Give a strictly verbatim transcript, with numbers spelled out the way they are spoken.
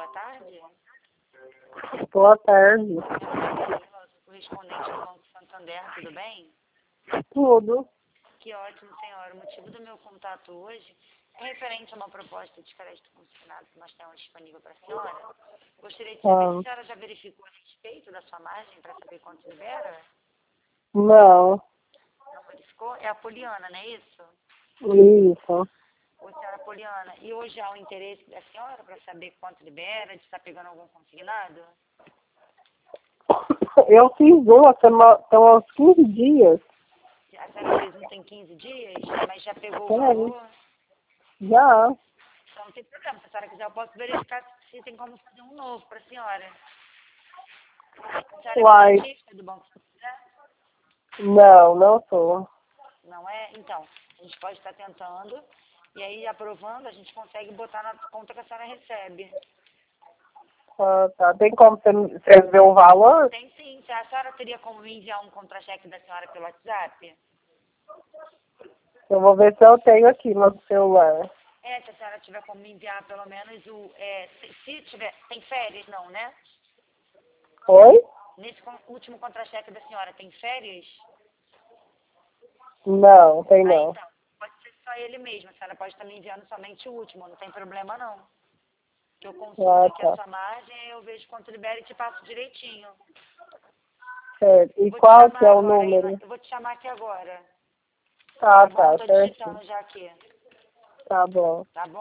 boa tarde. Boa tarde. O correspondente do Banco Santander, tudo bem? Tudo. Que ótimo, senhora. O motivo do meu contato hoje é referente a uma proposta de crédito consignado que nós temos disponível para a senhora. Gostaria de saber Ah, se a senhora já verificou a respeito da sua margem para saber quanto libera? não. Não verificou? É a Poliana, não é isso? Isso. Ô, senhora Poliana, e hoje há o interesse da senhora para saber quanto libera, de estar pegando algum consignado? Eu fiz uma, estão há uns quinze dias. A senhora fez um tem quinze dias, mas já pegou o Sério? valor? Já. Então não tem problema. Se a senhora quiser, eu posso verificar se tem como fazer um novo para a senhora. A senhora é Uai. cotista do Banco Santander? Não, não sou. Não é? Então, a gente pode estar tentando, e aí aprovando, a gente consegue botar na conta que a senhora recebe. Ah, tá. Tem como você, você ver o valor? Tem sim. Se a senhora teria como me enviar um contra-cheque da senhora pelo WhatsApp? Eu vou ver se eu tenho aqui no celular. É, se a senhora tiver como me enviar pelo menos o... É, se, se tiver... Tem férias, não, né? Oi? Nesse con- último contra-cheque da senhora, tem férias? Não, tem Ah, não. então. Pode ser só ele mesmo. A senhora pode estar me enviando somente o último. Não tem problema, não. Que eu consulto Ah, aqui a tá. sua margem, eu vejo quanto libera e te passo direitinho. Certo. Eu E vou te qual que chamar é o agora, hein? número? Eu vou te chamar aqui agora. Ah, Tá bom? tá. Tô Certo. digitando já aqui. Tá bom. Tá bom?